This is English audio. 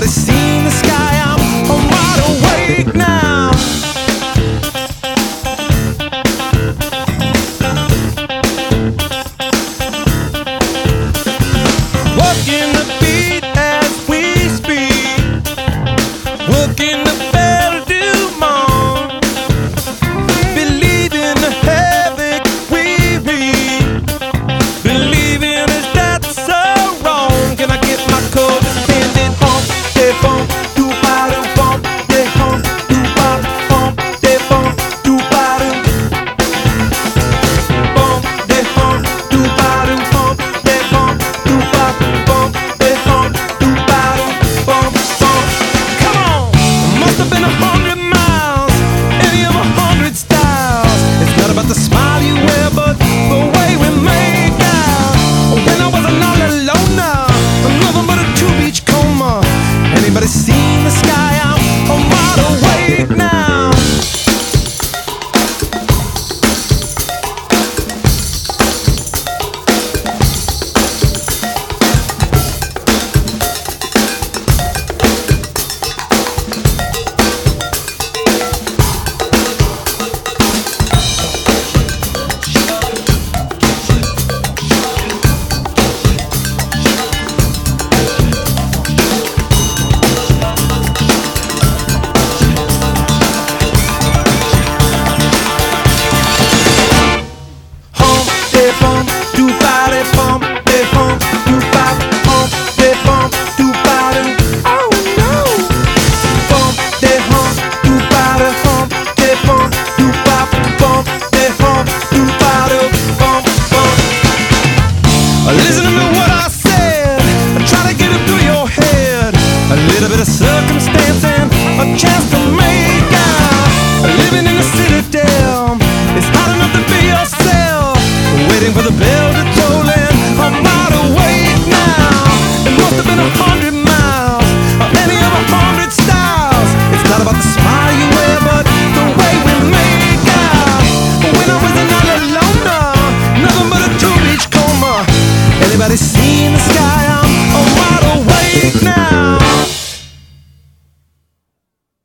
Anybody seen the sky? I'm wide awake now. Working the beat as we speak, working the bell du monde, believing the havoc we read, believing is that so wrong. Can I get my code? Standing on des bons, du bottom, bump, des home, du bop, bump, des bons, du bottom, bump, des home, du bottom, bump, des bons, du bop, bump, des home, du bottom, bump, bump. Come on! Must have been 100 miles, any of 100 styles. It's not about the smile you wear, but the way we make out. When I wasn't all alone now, nothing but a 2-beach coma. Anybody seen the sky? I'm wide awake now. Listen to me what I said, try to get it through your head. A little bit of circumstance and a chance to make out. Living in the citadel, it's hard enough to be yourself, waiting for the bell